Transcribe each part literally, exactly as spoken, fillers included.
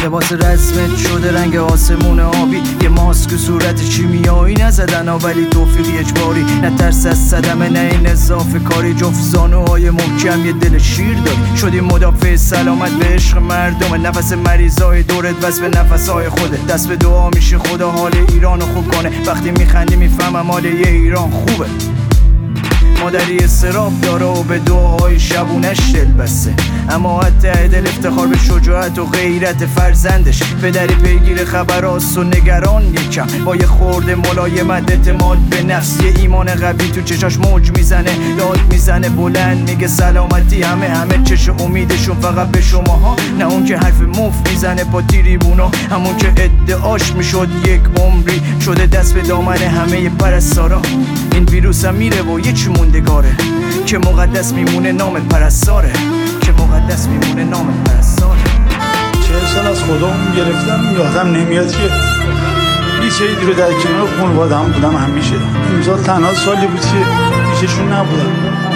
لباس رسمت شده رنگ آسمون آبی، یه ماسک و صورت شیمیایی نزدن ها ولی توفیقی اجباری. نه ترس از صدمه نه این اضافه کاری، جفت زانوهای محکم یه دل شیر داری. شدی مدافع سلامت به عشق مردم، نفس مریضای دورت بس به نفسهای خودت. دست به دعا میشه خدا حال ایرانو خوب کنه، وقتی میخندی میفهمم حال یه ایران خوبه. مادری استراب داره و به دعاهای شبونش دل بسته، اما حتی دل افتخار به شجاعت و غیرت فرزندش. پدری پیگیر خبراست و نگران یکم، با یه خورده ملایمت اعتماد به نفس. یه ایمان قوی تو چشاش موج میزنه، داد میزنه بلند میگه سلامتی همه همه چش امیدشون فقط به شماها. نه اون که حرف مفت میزنه با تریبونا، همون که ادعاش میشد یک عمری شده دست به دامن همه پرستارا. این ویروس هم میره و یه چی موندگاره که مقدس میمونه نام پرستاره، که مقدس میمونه نام پرستاره. چهل سال از خودم گرفتم، یادم نمیاد که هیچ عیدی رو در کنار خانواده هم بودم همیشه. امسال تنها سالی بود که پیششون نبودم.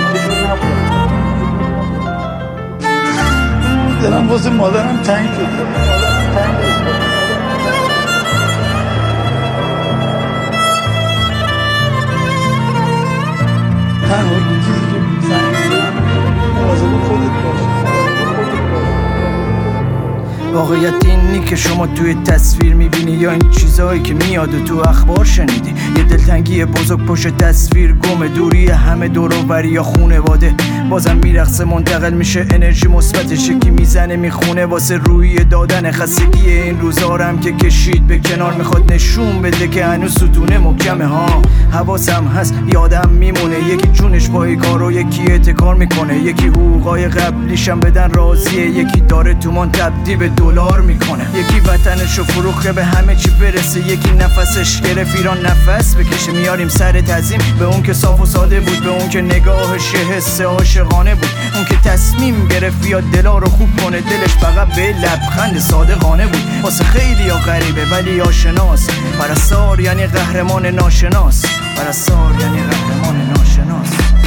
دلم واسه مادرم تنگ شد. تنها چیزی که سعی می‌کنم مواظب خودت باش. واقعیت اینی که شما توی تصویر میبینی یا این چیزایی که میاد و تو اخبار شنیدی. یه دلتنگی بزرگ پشت تصویر گم، دوری همه دور و بری یا خونواده. بازم میرقصه منتقل میشه انرژی مثبتش، یکی میزنه میخونه واسه روی دادن خستگی این روزارم که کشید به کنار. میخواد نشون بده که هنوز ستونه محکمه ها. حواسم هست یادم میمونه، یکی جونش پای کار و یکی اعتکار میکنه، یکی حقوقای قبلیشم بدن راضیه، یکی داره تومان تبدیل به دلار میکنه، یکی وطنشو فروخته به همه چی برسه، یکی نفسش گرفت ایران نفس بکشه. میاریم سر تعظیم به اون که صاف و ساده بود، به اون که نگاهش حس عاشقانه بود، اون که تصمیم گرفت بیاد دلا رو خوب کنه، دلش فقط به لبخند صادقانه بود. واسه خیلی یا غریبه ولی آشناس، پرستار یعنی قهرمان ناشناس، پرستار یعنی قهرمان ناشناس.